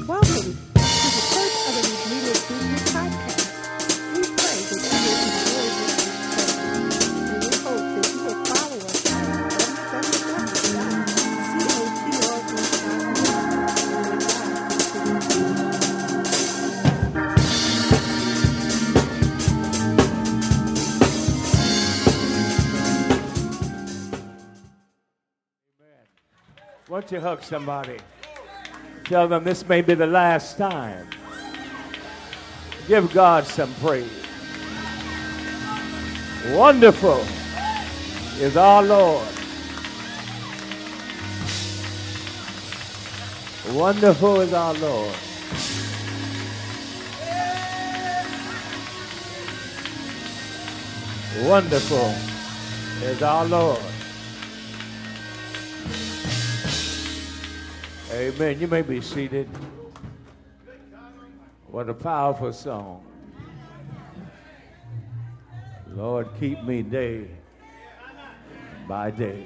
Welcome to the Church of the Redeemer Christian Podcast. We pray that you will enjoy this discussion, and we hope that you will follow us on Why don't you hug somebody? Tell them this may be the last time. Give God some praise. Wonderful is our Lord. Wonderful is our Lord. Wonderful is our Lord. Amen. You may be seated. What a powerful song. Lord, keep me day by day.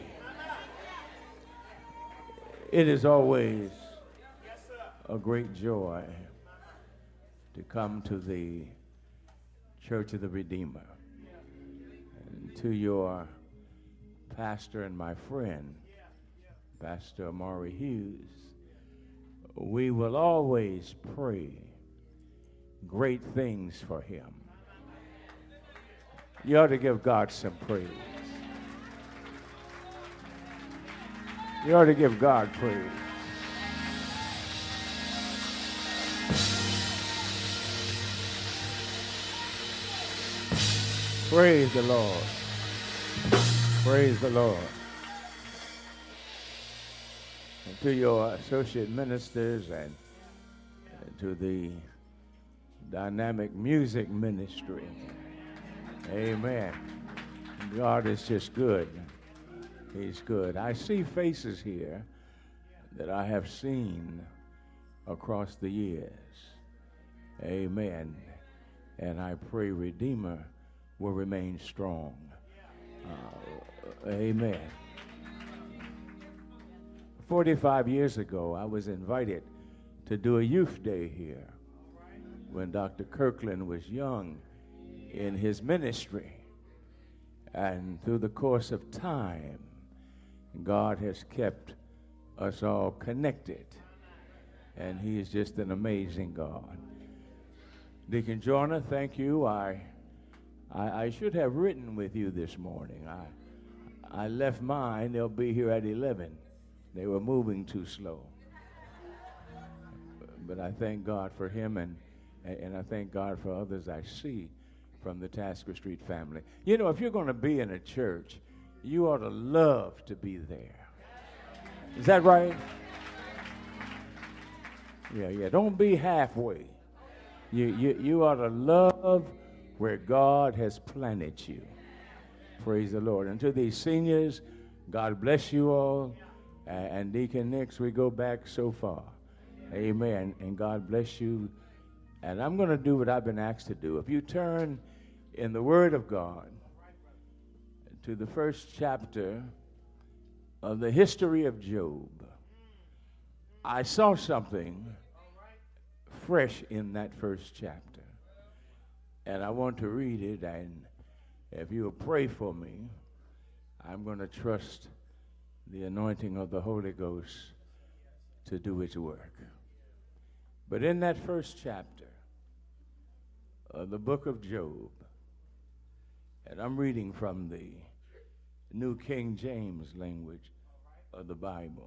It is always a great joy to come to the Church of the Redeemer and to your pastor and my friend, Pastor Amari Hughes. We will always pray great things for him. You ought to give God some praise. You ought to give God praise. Praise the Lord. Praise the Lord. And to your associate ministers and to the dynamic music ministry. Amen. God is just good. He's good. I see faces here that I have seen across the years. Amen. And I pray Redeemer will remain strong. Amen. 45 years ago, I was invited to do a youth day here when Dr. Kirkland was young in his ministry. And through the course of time, God has kept us all connected. And he is just an amazing God. Deacon Jorna, thank you. I should have written with you this morning. I left mine. They'll be here at 11. They were moving too slow. But I thank God for him, and I thank God for others I see from the Tasker Street family. You know, if you're going to be in a church, you ought to love to be there. Is that right? Yeah. Don't be halfway. You ought to love where God has planted you. Praise the Lord. And to these seniors, God bless you all. And Deacon Nix, we go back so far. Amen. And God bless you. And I'm going to do what I've been asked to do. If you turn in the Word of God to the first chapter of the history of Job, I saw something fresh in that first chapter. And I want to read it. And if you will pray for me, I'm going to trust the anointing of the Holy Ghost to do its work. But in that first chapter of the book of Job, and I'm reading from the New King James language of the Bible,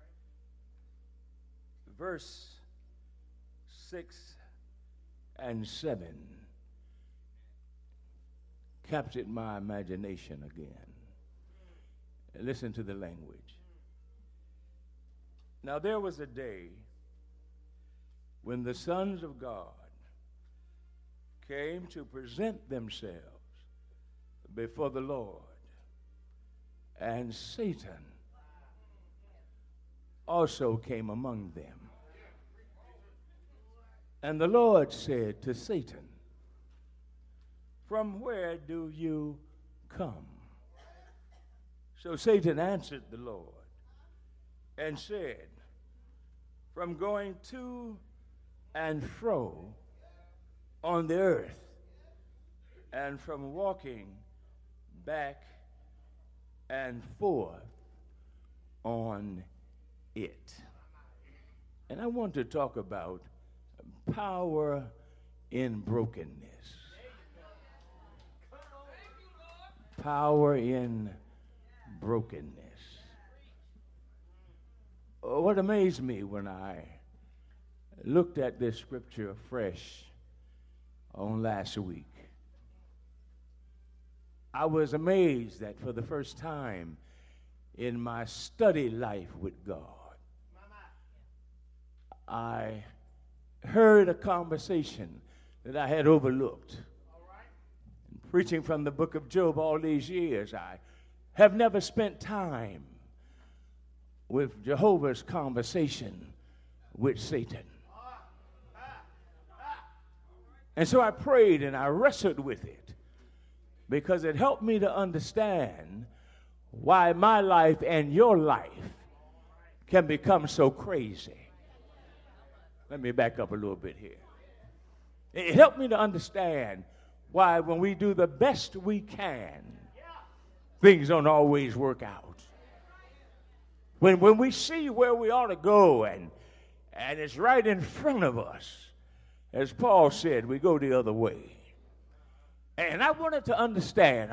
verse 6 and 7 captured my imagination again. Listen to the language. Now there was a day when the sons of God came to present themselves before the Lord, and Satan also came among them. And the Lord said to Satan, "From where do you come?" So Satan answered the Lord and said, "From going to and fro on the earth, and from walking back and forth on it. And I want to talk about power in brokenness. Power in brokenness. What amazed me when I looked at this scripture afresh on last week, I was amazed that for the first time in my study life with God, I heard a conversation that I had overlooked. Preaching from the book of Job all these years, I have never spent time with Jehovah's conversation with Satan. And so I prayed and I wrestled with it because it helped me to understand why my life and your life can become so crazy. Let me back up a little bit here. It helped me to understand why when we do the best we can, things don't always work out. When we see where we ought to go and it's right in front of us, as Paul said, we go the other way. And I wanted to understand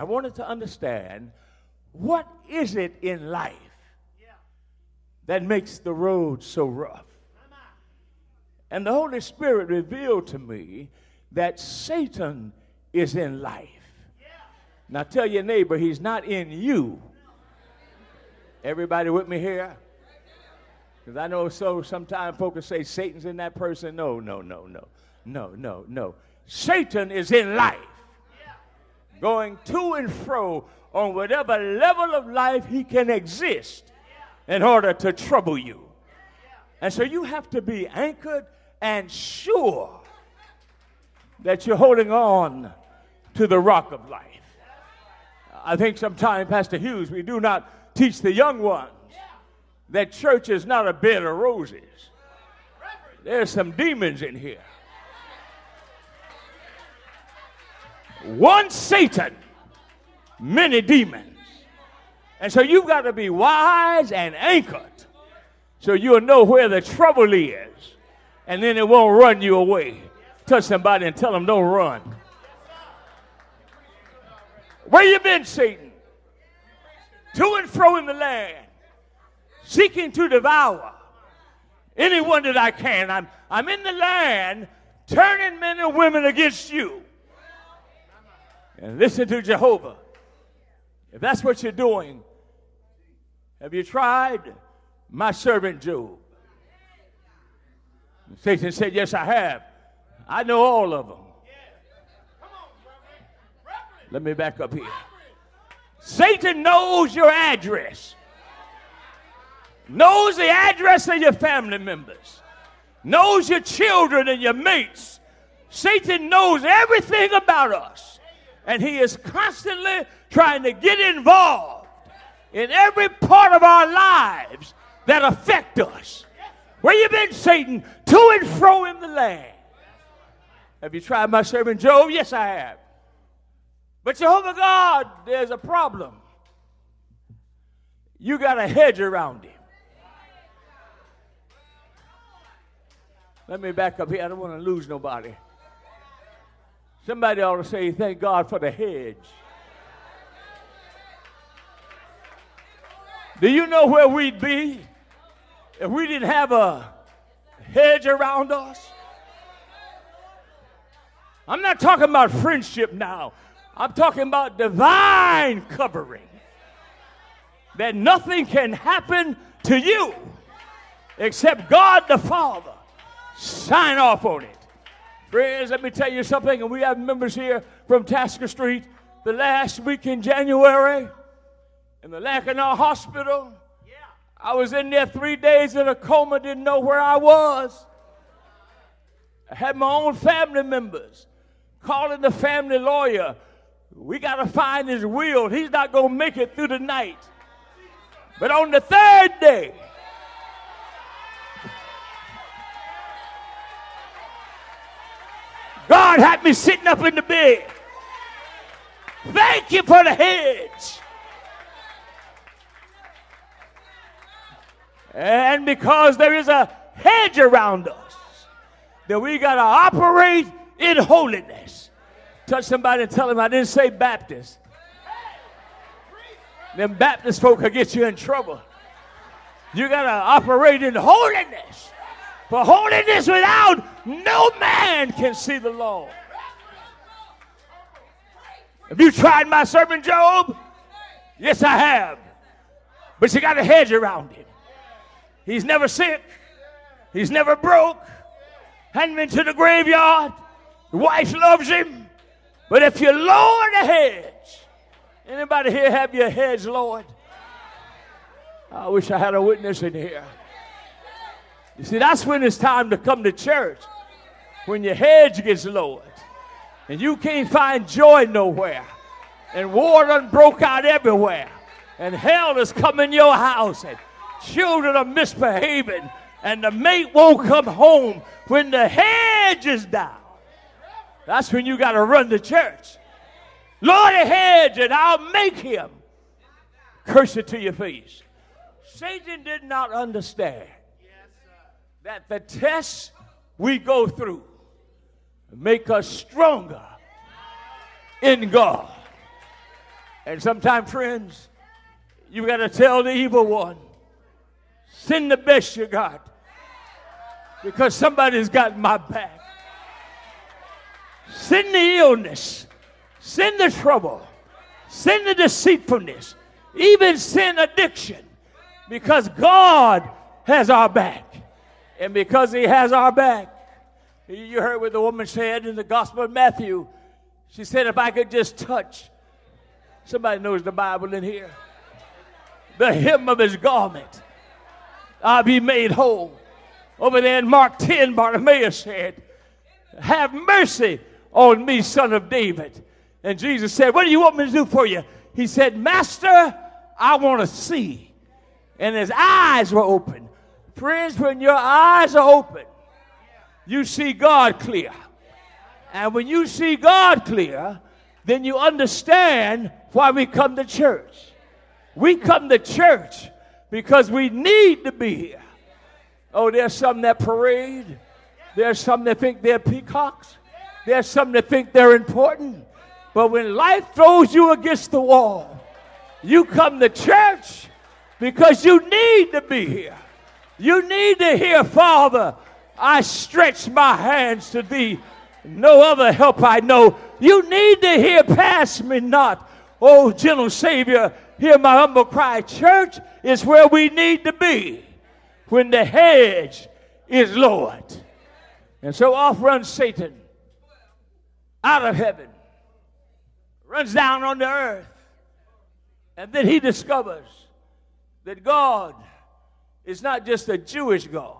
what is it in life that makes the road so rough? And the Holy Spirit revealed to me that Satan is in life. Now tell your neighbor he's not in you. Everybody with me here? Because I know sometimes folks say Satan's in that person. No. Satan is in life. Going to and fro on whatever level of life he can exist in order to trouble you. And so you have to be anchored and sure that you're holding on to the rock of life. I think sometimes, Pastor Hughes, we do not teach the young ones that church is not a bed of roses. There's some demons in here. One Satan, many demons. And so you've got to be wise and anchored so you'll know where the trouble is. And then it won't run you away. Touch somebody and tell them don't run. Where you been, Satan? To and fro in the land, seeking to devour anyone that I can. I'm in the land, turning men and women against you. And listen to Jehovah. If that's what you're doing, have you tried my servant Job? And Satan said, yes, I have. I know all of them. Let me back up here. Satan knows your address. Knows the address of your family members. Knows your children and your mates. Satan knows everything about us. And he is constantly trying to get involved in every part of our lives that affect us. Where you been, Satan? To and fro in the land. Have you tried my servant Job? Yes, I have. But Jehovah God, there's a problem. You got a hedge around him. Let me back up here. I don't want to lose nobody. Somebody ought to say, thank God for the hedge. Do you know where we'd be if we didn't have a hedge around us? I'm not talking about friendship now. I'm talking about divine covering. That nothing can happen to you except God the Father sign off on it. Friends, let me tell you something, and we have members here from Tasker Street. The last week in January, in the Lackinac Hospital, I was in there 3 days in a coma, didn't know where I was. I had my own family members calling the family lawyer. We got to find his will. He's not going to make it through the night. But on the third day, God had me sitting up in the bed. Thank you for the hedge. And because there is a hedge around us, that we got to operate in holiness. Touch somebody and tell them I didn't say Baptist. Them Baptist folk will get you in trouble. You got to operate in holiness. For holiness without no man can see the Lord. Have you tried my servant Job? Yes, I have. But you got a hedge around him. He's never sick. He's never broke. Hadn't been to the graveyard. The wife loves him. But if you lower the hedge, anybody here have your hedge lowered? I wish I had a witness in here. You see, that's when it's time to come to church. When your hedge gets lowered. And you can't find joy nowhere. And war done broke out everywhere. And hell has come in your house. And children are misbehaving. And the mate won't come home when the hedge is down. That's when you got to run to church. Lower the hedge and I'll make him curse it to your face. Satan did not understand that the tests we go through make us stronger in God. And sometimes, friends, you got to tell the evil one, send the best you got, because somebody's got my back. Send the illness, send the trouble, send the deceitfulness, even send addiction, because God has our back. And because he has our back, you heard what the woman said in the Gospel of Matthew. She said, if I could just touch, somebody knows the Bible in here, the hem of his garment, I'll be made whole. Over there in Mark 10, Bartimaeus said, have mercy on me, son of David. And Jesus said, what do you want me to do for you? He said, Master, I want to see. And his eyes were open. Friends, when your eyes are open, you see God clear. And when you see God clear, then you understand why we come to church. We come to church because we need to be here. Oh, there's some that parade. There's some that think they're peacocks. There's some that think they're important. But when life throws you against the wall, you come to church because you need to be here. You need to hear, Father, I stretch my hands to thee. No other help I know. You need to hear, pass me not. Oh, gentle Savior, hear my humble cry. Church is where we need to be when the hedge is lowered. And so off runs Satan out of heaven, runs down on the earth, and then he discovers that God is not just a Jewish God.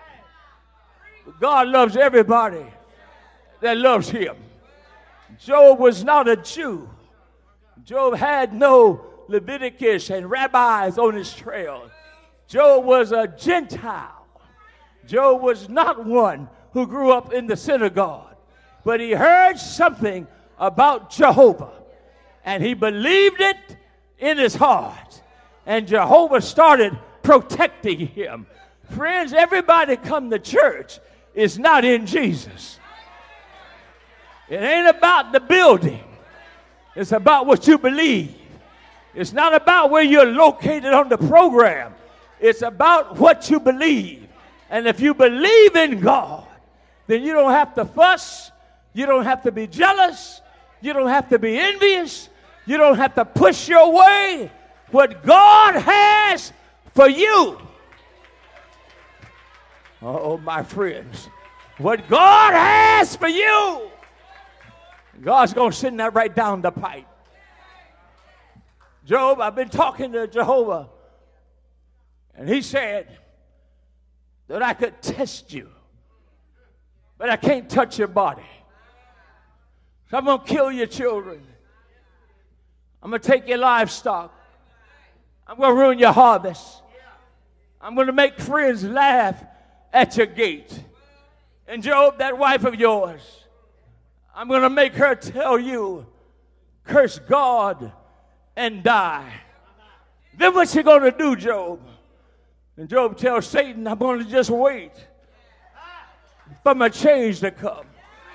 But God loves everybody that loves him. Job was not a Jew. Job had no Leviticus and rabbis on his trail. Job was a Gentile. Job was not one who grew up in the synagogue. But he heard something about Jehovah. And he believed it in his heart. And Jehovah started protecting him. Friends, everybody come to church is not in Jesus. It ain't about the building. It's about what you believe. It's not about where you're located on the program. It's about what you believe. And if you believe in God, then you don't have to fuss. You don't have to be jealous. You don't have to be envious. You don't have to push your way. What God has for you. Oh, my friends. What God has for you. God's going to send that right down the pipe. Job, I've been talking to Jehovah. And he said that I could test you. But I can't touch your body. So I'm going to kill your children. I'm going to take your livestock. I'm going to ruin your harvest. I'm going to make friends laugh at your gate. And Job, that wife of yours, I'm going to make her tell you, curse God and die. Then what's she going to do, Job? And Job tells Satan, I'm going to just wait for my change to come.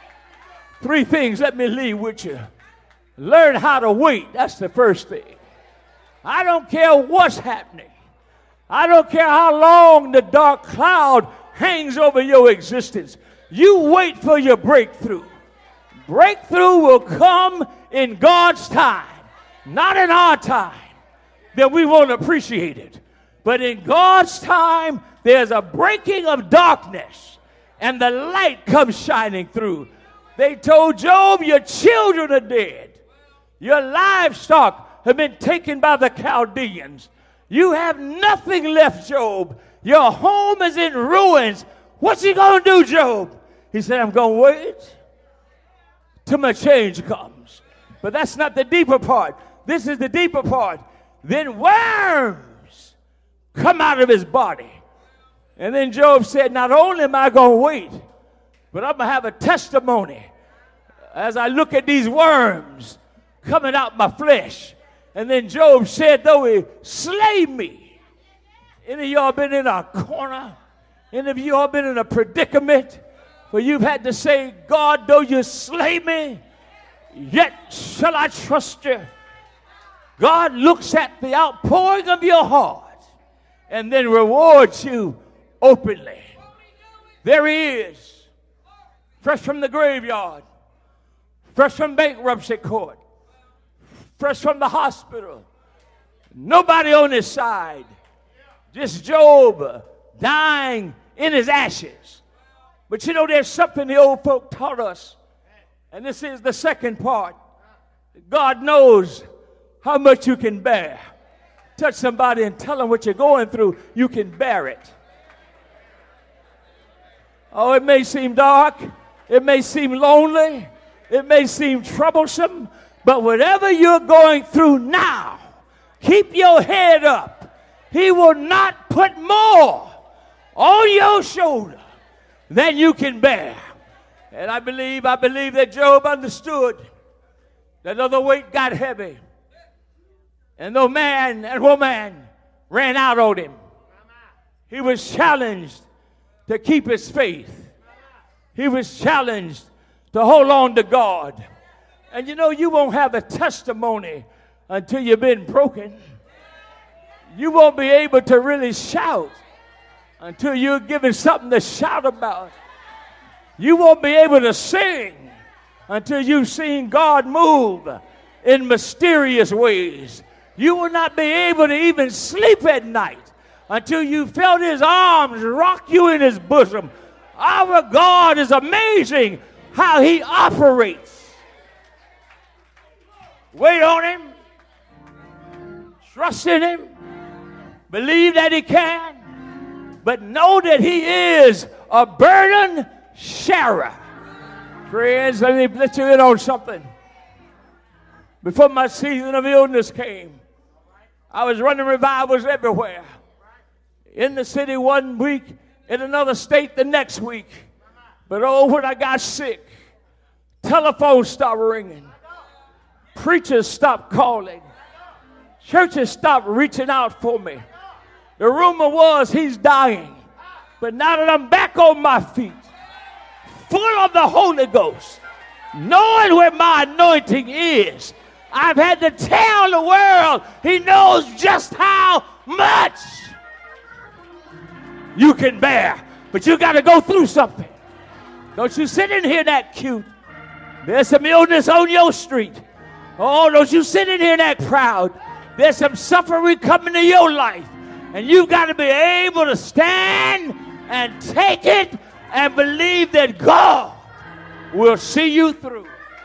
3 things let me leave with you. Learn how to wait. That's the first thing. I don't care what's happening. I don't care how long the dark cloud hangs over your existence. You wait for your breakthrough. Breakthrough will come in God's time, not in our time. Then we won't appreciate it. But in God's time, there's a breaking of darkness, and the light comes shining through. They told Job, your children are dead. Your livestock have been taken by the Chaldeans. You have nothing left, Job. Your home is in ruins. What's he going to do, Job? He said, I'm going to wait till my change comes. But that's not the deeper part. This is the deeper part. Then worms come out of his body. And then Job said, not only am I going to wait, but I'm going to have a testimony as I look at these worms coming out my flesh. And then Job said, though he slay me. Any of y'all been in a corner? Any of y'all been in a predicament where you've had to say, God, though you slay me, yet shall I trust you? God looks at the outpouring of your heart and then rewards you openly. There he is, fresh from the graveyard, fresh from bankruptcy court, fresh from the hospital. Nobody on his side. Just Job dying in his ashes. But you know, there's something the old folk taught us. And this is the second part. God knows how much you can bear. Touch somebody and tell them what you're going through. You can bear it. Oh, it may seem dark. It may seem lonely. It may seem troublesome. But whatever you're going through now, keep your head up. He will not put more on your shoulder than you can bear. And I believe that Job understood that though the weight got heavy, and though man and woman ran out on him, he was challenged to keep his faith. He was challenged to hold on to God. And you know, you won't have a testimony until you've been broken. You won't be able to really shout until you're given something to shout about. You won't be able to sing until you've seen God move in mysterious ways. You will not be able to even sleep at night until you felt his arms rock you in his bosom. Our God is amazing how he operates. Wait on him. Trust in him. Believe that he can. But know that he is a burden sharer. Friends, let me let you in on something. Before my season of illness came, I was running revivals everywhere. In the city one week, in another state the next week. But oh, when I got sick, telephones stopped ringing. Preachers stopped calling. Churches stopped reaching out for me. The rumor was he's dying. But now that I'm back on my feet, full of the Holy Ghost, knowing where my anointing is, I've had to tell the world he knows just how much you can bear. But you got to go through something. Don't you sit in here that cute. There's some illness on your street. Oh, don't you sit in here that proud. There's some suffering coming to your life. And you've got to be able to stand and take it and believe that God will see you through.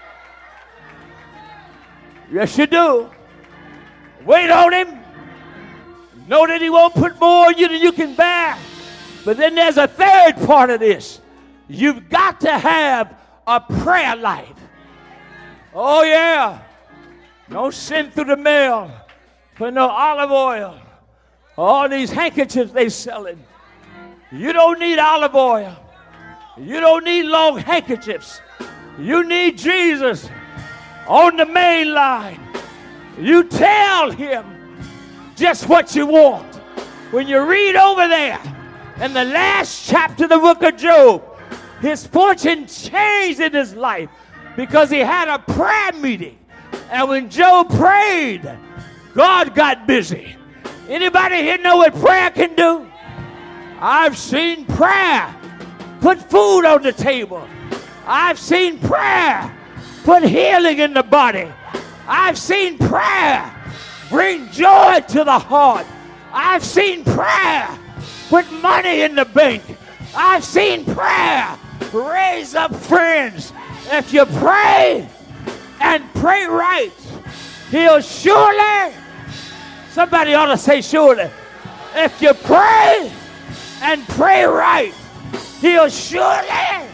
Yes, you do. Wait on him. Know that he won't put more on you than you can bear. But then there's a third part of this. You've got to have a prayer life. Oh, yeah. Don't send through the mail for no olive oil. All these handkerchiefs they selling. You don't need olive oil. You don't need long handkerchiefs. You need Jesus on the main line. You tell him just what you want. When you read over there in the last chapter of the book of Job, his fortune changed in his life because he had a prayer meeting. And when Job prayed, God got busy. Anybody here know what prayer can do? I've seen prayer put food on the table. I've seen prayer put healing in the body. I've seen prayer bring joy to the heart. I've seen prayer put money in the bank. I've seen prayer raise up friends. If you pray and pray right, he'll surely, somebody ought to say surely. If you pray and pray right, he'll surely,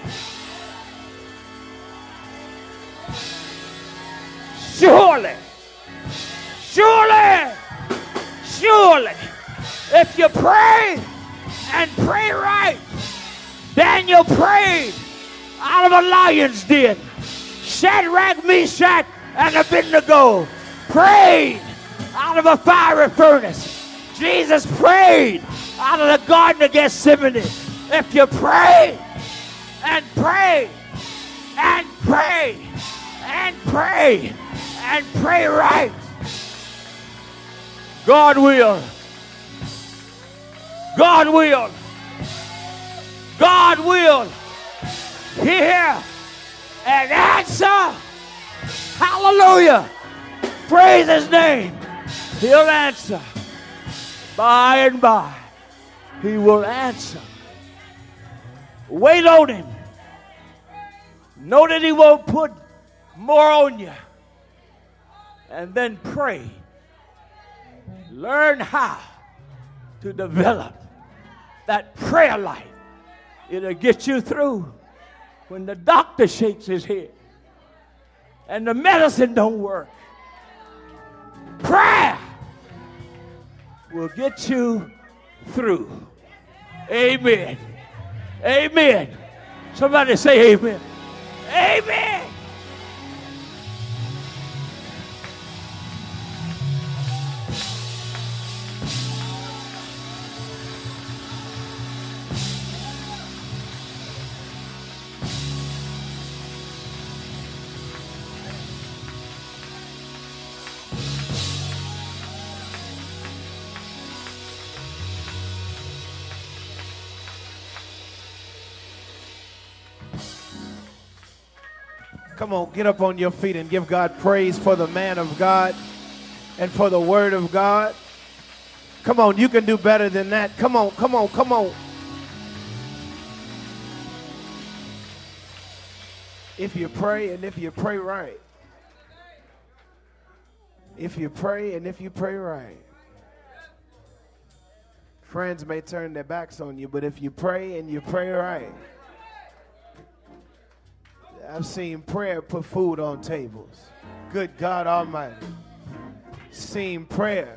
surely, if you pray and pray right. Daniel prayed out of a lion's den. Shadrach, Meshach, and Abednego prayed out of a fiery furnace. Jesus prayed out of the Garden of Gethsemane. If you pray and pray and pray and pray and pray right, God will. God will. God will hear and answer. Hallelujah. Praise his name. He'll answer. By and by, he will answer. Wait on him. Know that he won't put more on you. And then pray. Learn how to develop that prayer life. It'll get you through when the doctor shakes his head and the medicine don't work. Prayer will get you through. Amen. Amen. Somebody say amen. Amen. Come on, get up on your feet and give God praise for the man of God and for the word of God. Come on, you can do better than that. Come on, come on, come on. If you pray and if you pray right. If you pray and if you pray right. Friends may turn their backs on you, but if you pray and you pray right. I've seen prayer put food on tables. Good God Almighty. Seen prayer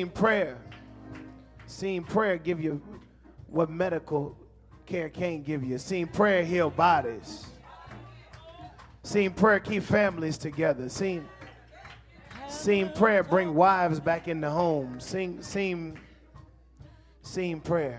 give you what medical care can't give you. Seen prayer heal bodies. Seen prayer keep families together. Seen prayer bring wives back in the home. Seen prayer.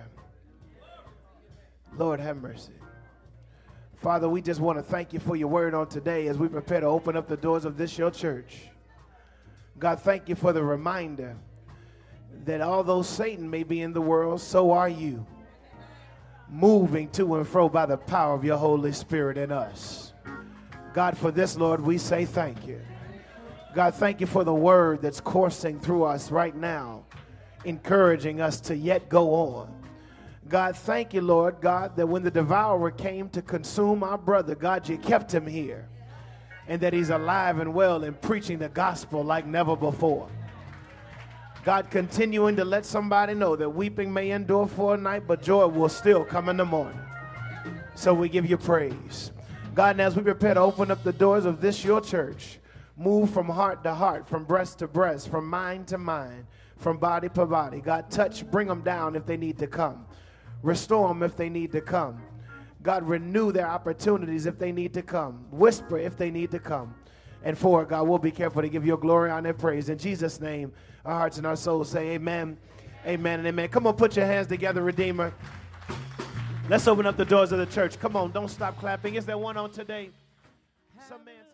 Lord have mercy. Father, we just want to thank you for your word on today as we prepare to open up the doors of this your church. God, thank you for the reminder that although Satan may be in the world, so are you, moving to and fro by the power of your Holy Spirit in us. God, for this, Lord, we say thank you. God, thank you for the word that's coursing through us right now, encouraging us to yet go on. God, thank you, Lord, God, that when the devourer came to consume our brother, God, you kept him here, and that he's alive and well and preaching the gospel like never before. God, continuing to let somebody know that weeping may endure for a night, but joy will still come in the morning. So we give you praise. God, and as we prepare to open up the doors of this your church, move from heart to heart, from breast to breast, from mind to mind, from body to body. God, touch, bring them down if they need to come. Restore them if they need to come. God, renew their opportunities if they need to come. Whisper if they need to come. And for it, God, we'll be careful to give your glory, honor, and praise. In Jesus' name, our hearts and our souls say amen, amen, and amen. Come on, put your hands together, Redeemer. Let's open up the doors of the church. Come on, don't stop clapping. Is there one on today? Some man